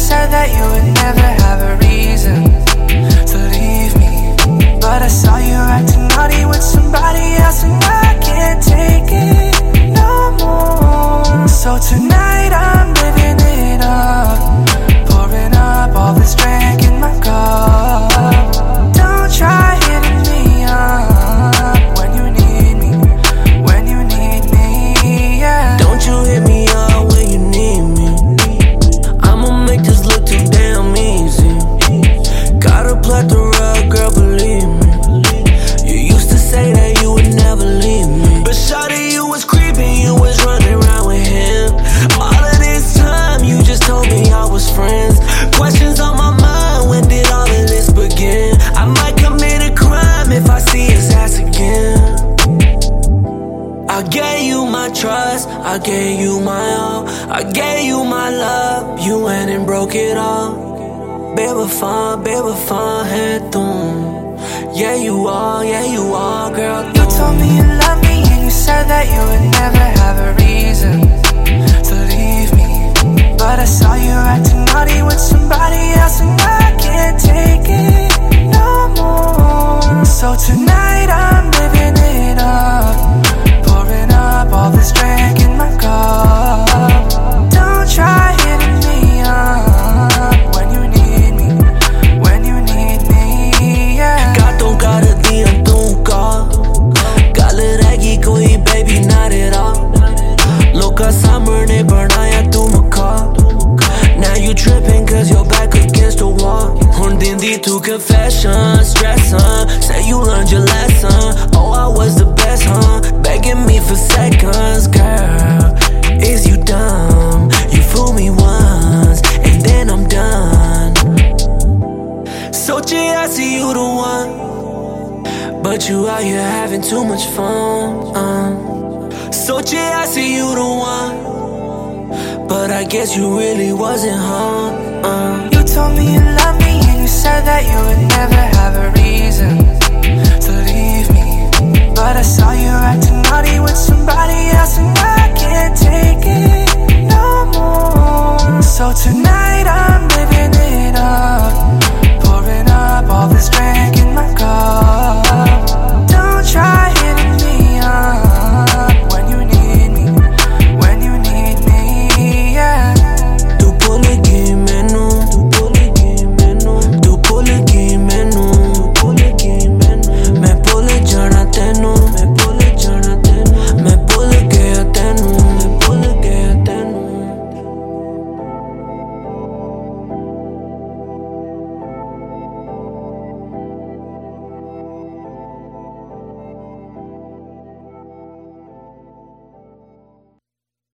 said that you would never have a reason to leave me, but I saw you acting naughty with somebody else, and I can't take it no more. So tonight I'm living it up, pouring up all this drink in my cup. Don't try hitting me up when you need me, when you need me, yeah. Don't you hit me up when you need me. I'ma make this look too damn easy. Got a plethora, girl, believe me. You used to say that you would never leave me, but shawty, you was creeping, you was running around with him. All of this time, you just told me I was friends. Questions on my mind, when did all of this begin? I might commit a crime if I see his ass again. I gave you my trust, I gave you my all, I gave you my love, you went and broke it all. Bebefan, head doom. Yeah, you are, girl. You told me you loved me, and you said that you would never have a reason to leave me, but I saw you acting naughty with somebody else, and I can't take it no more. So tonight I'm living it up, pouring up all this drink in my cup. Don't try hitting me up when you need me, when you need me, yeah. Gato cada día nunca. Galeregi koi baby not at all. Loka summer ne burnaya tu maka. Now you tripping cause you're back against the wall. Hundindi to confession, stressing. Say you learned your lesson. Oh, I was the best, huh? Begging me for seconds, girl. Is you dumb? You fool me once, and then I'm done. Sochi, I see you the one, but you out here having too much fun. Sochi, I see you the one, but I guess you really wasn't, huh? You told me you loved me, and you said that you would never have a reason to leave me, but I saw you acting naughty with somebody else, and I can't take it no more. So tonight